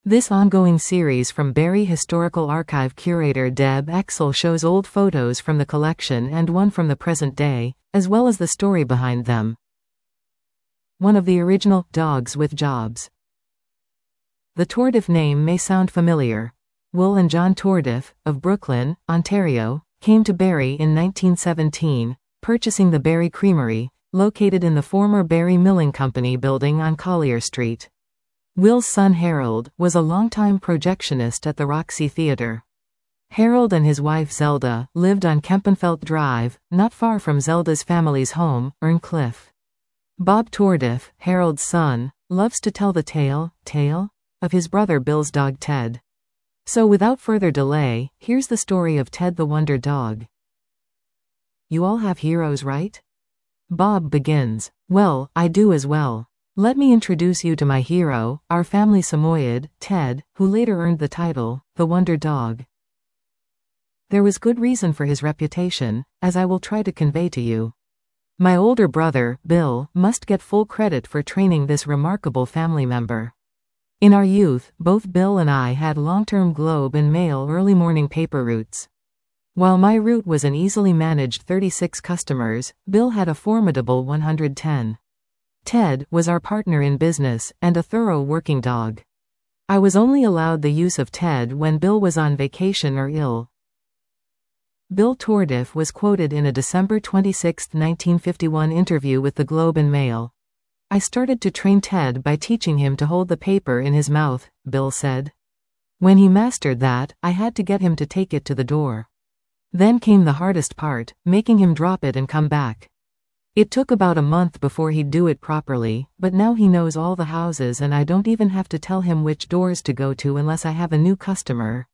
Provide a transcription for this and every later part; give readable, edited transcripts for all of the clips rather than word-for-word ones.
This ongoing series from Barrie Historical Archive curator Deb Exel shows old photos from the collection and one from the present day, as well as the story behind them. One of the original dogs with jobs. The Tordif name may sound familiar. Will and John Tordif, of Brooklyn, Ontario, came to Barrie in 1917, purchasing the Barrie Creamery, located in the former Barrie Milling Company building on Collier Street. Will's son Harold was a longtime projectionist at the Roxy Theatre. Harold and his wife Zelda lived on Kempenfelt Drive, not far from Zelda's family's home, Earncliffe. Bob Tordif, Harold's son, loves to tell the tale of his brother Bill's dog Ted. So without further delay, here's the story of Ted the Wonder Dog. You all have heroes, right? Bob begins. Well, I do as well. Let me introduce you to my hero, our family Samoyed, Ted, who later earned the title, the Wonder Dog. There was good reason for his reputation, as I will try to convey to you. My older brother, Bill, must get full credit for training this remarkable family member. In our youth, both Bill and I had long-term Globe and Mail early morning paper routes. While my route was an easily managed 36 customers, Bill had a formidable 110. Ted was our partner in business, and a thorough working dog. I was only allowed the use of Ted when Bill was on vacation or ill. Bill Tordif was quoted in a December 26, 1951 interview with the Globe and Mail. I started to train Ted by teaching him to hold the paper in his mouth, Bill said. When he mastered that, I had to get him to take it to the door. Then came the hardest part, making him drop it and come back. It took about a month before he'd do it properly, but now he knows all the houses and I don't even have to tell him which doors to go to unless I have a new customer.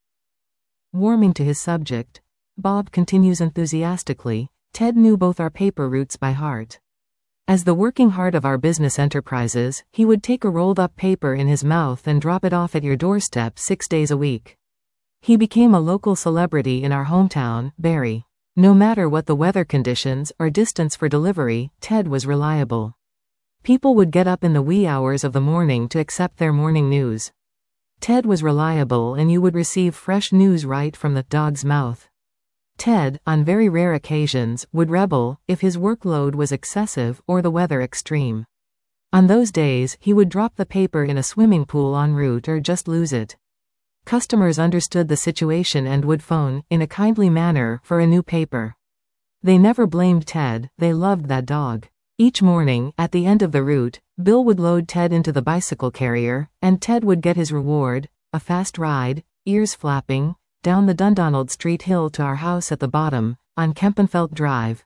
Warming to his subject, Bob continues enthusiastically, Ted knew both our paper routes by heart. As the working heart of our business enterprises, he would take a rolled-up paper in his mouth and drop it off at your doorstep 6 days a week. He became a local celebrity in our hometown, Barrie. No matter what the weather conditions or distance for delivery, Ted was reliable. People would get up in the wee hours of the morning to accept their morning news. Ted was reliable and you would receive fresh news right from the dog's mouth. Ted, on very rare occasions, would rebel if his workload was excessive or the weather extreme. On those days, he would drop the paper in a swimming pool en route or just lose it. Customers understood the situation and would phone, in a kindly manner, for a new paper. They never blamed Ted, they loved that dog. Each morning, at the end of the route, Bill would load Ted into the bicycle carrier, and Ted would get his reward, a fast ride, ears flapping, down the Dundonald Street hill to our house at the bottom, on Kempenfelt Drive.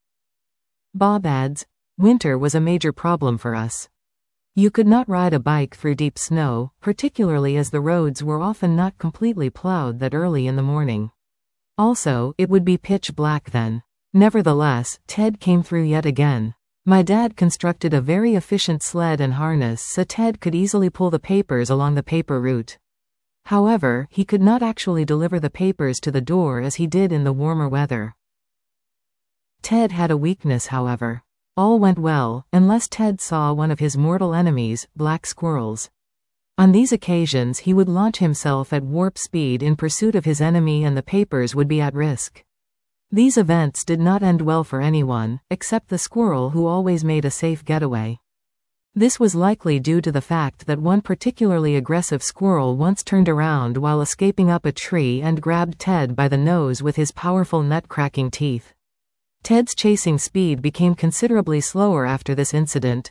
Bob adds, winter was a major problem for us. You could not ride a bike through deep snow, particularly as the roads were often not completely plowed that early in the morning. Also, it would be pitch black then. Nevertheless, Ted came through yet again. My dad constructed a very efficient sled and harness so Ted could easily pull the papers along the paper route. However, he could not actually deliver the papers to the door as he did in the warmer weather. Ted had a weakness, however. All went well, unless Ted saw one of his mortal enemies, black squirrels. On these occasions he would launch himself at warp speed in pursuit of his enemy and the papers would be at risk. These events did not end well for anyone, except the squirrel who always made a safe getaway. This was likely due to the fact that one particularly aggressive squirrel once turned around while escaping up a tree and grabbed Ted by the nose with his powerful nut-cracking teeth. Ted's chasing speed became considerably slower after this incident.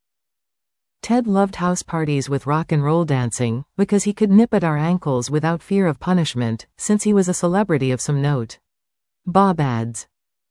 Ted loved house parties with rock and roll dancing, because he could nip at our ankles without fear of punishment, since he was a celebrity of some note. Bob adds,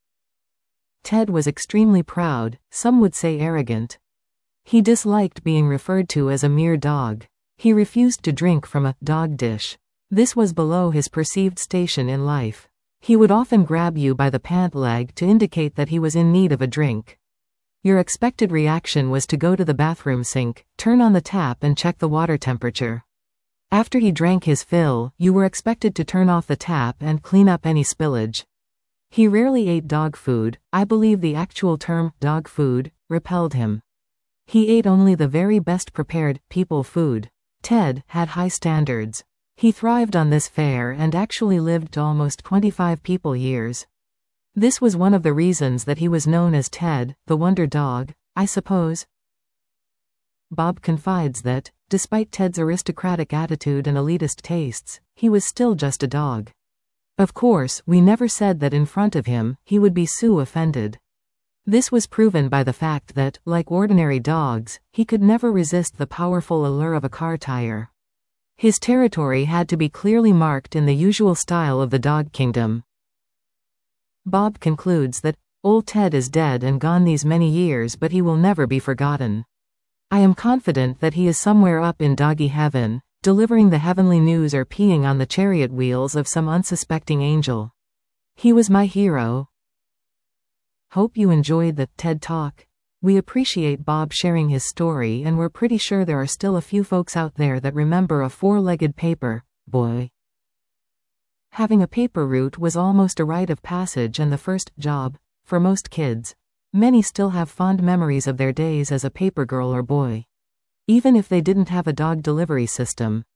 Ted was extremely proud, some would say arrogant. He disliked being referred to as a mere dog. He refused to drink from a dog dish. This was below his perceived station in life. He would often grab you by the pant leg to indicate that he was in need of a drink. Your expected reaction was to go to the bathroom sink, turn on the tap and check the water temperature. After he drank his fill, you were expected to turn off the tap and clean up any spillage. He rarely ate dog food. I believe the actual term, dog food, repelled him. He ate only the very best prepared, people food. Ted had high standards. He thrived on this fare and actually lived to almost 25 people years. This was one of the reasons that he was known as Ted, the Wonder Dog, I suppose. Bob confides that, despite Ted's aristocratic attitude and elitist tastes, he was still just a dog. Of course, we never said that in front of him, he would be so offended. This was proven by the fact that, like ordinary dogs, he could never resist the powerful allure of a car tire. His territory had to be clearly marked in the usual style of the dog kingdom. Bob concludes that, old Ted is dead and gone these many years, but he will never be forgotten. I am confident that he is somewhere up in doggy heaven, delivering the heavenly news or peeing on the chariot wheels of some unsuspecting angel. He was my hero. Hope you enjoyed the TED Talk. We appreciate Bob sharing his story, and we're pretty sure there are still a few folks out there that remember a four-legged paper boy. Having a paper route was almost a rite of passage and the first job for most kids. Many still have fond memories of their days as a paper girl or boy. Even if they didn't have a dog delivery system,